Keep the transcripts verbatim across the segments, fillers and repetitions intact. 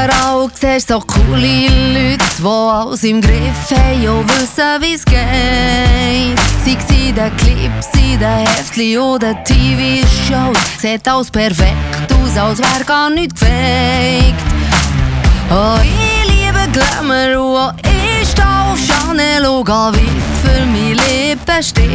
überall siehst so coole Leute, die alles im Griff haben und wissen, wie's geht. Sei es in den Clips, in den Heftchen oder T V-Shows, sieht alles perfekt aus, als wär gar nichts gefaked. Oh, ich liebe Glamour und auch ich stehe auf Chanel und gehe weit für mein Lippenstift.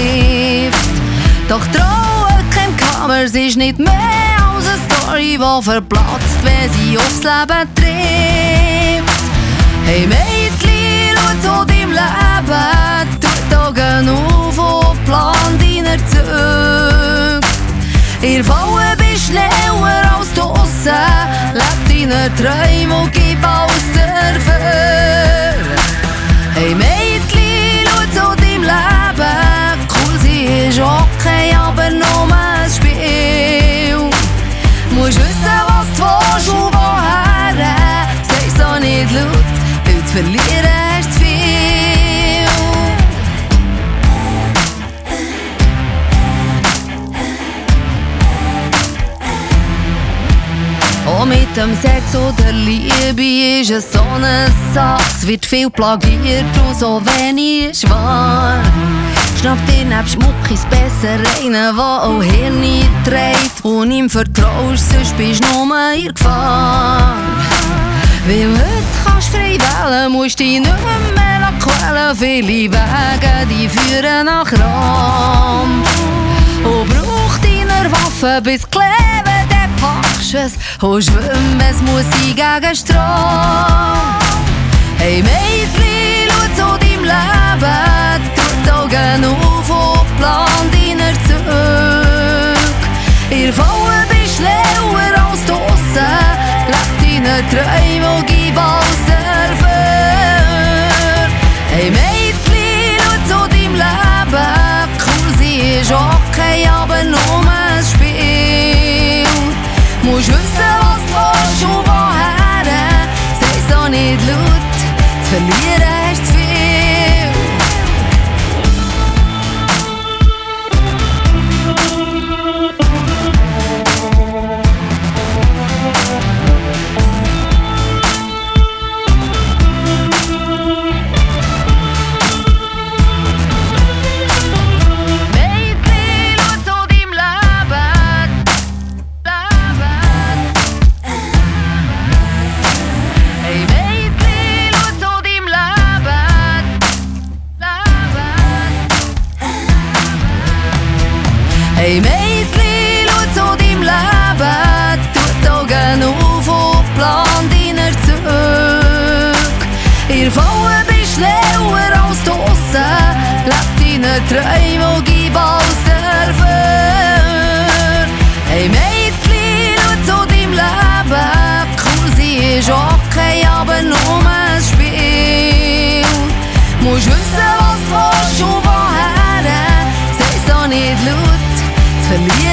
Doch trauen kein Cover, es ist nicht mehr als eine Story, die verplatzt, wenn sie aufs Leben trifft. Hey Mädchen, schau zu deinem Leben, tu die Augen auf und plan deine Züge. Ihr Fallen bist schneller als draussen, leb deine Träume und gib alles dafür. Hey Mädchen, schau zu deinem Leben, cool, sie ist okay, aber nur ein Spiel. Musst wissen, was du willst und woher, sag's auch nicht laut, weil zu verlieren hast zu viel. Auch mit dem Sex oder Liebe ist es so eine Sache. Es wird viel plagiert und so wenig ist wahr. Schnapp dir neben Schmuckis besser einen, der auch Hirn trägt und ihm vertraust, sonst bist du nur in Gefahr. Weil heute kannst du frei wählen, musst dich nicht mehr quälen. Viele Wege, die führen nach Rom. Und brauch deine Waffe bis kleben, dann packst es. Und schwimmen, es muss sein gegen Strom. Hey Mädchen, schau zu deinem Leben, tu die Augen auf und plan deine Züge. Ihr Fallen bist schneller als draussen, leb deine Träume und gib alles dafür. Hey Mädchen, schau zu deinem Leben, cool, sie ist okay, aber nur ein Spiel. Musst wissen, was du willst und woher, sag's auch nicht laut, zu verlieren hast zu viel. Hey Mädchen, schau zu deinem Leben, tu die Augen auf und plan deine Züge. Ihr Fallen bist schneller als draussen, leb deine Träume und gib alles dafür. Hey Mädchen, schau zu deinem Leben, cool, sie ist okay, aber nur ein Spiel. Musst wissen, was du willst und woher, sag's auch nicht laut, zu verlieren.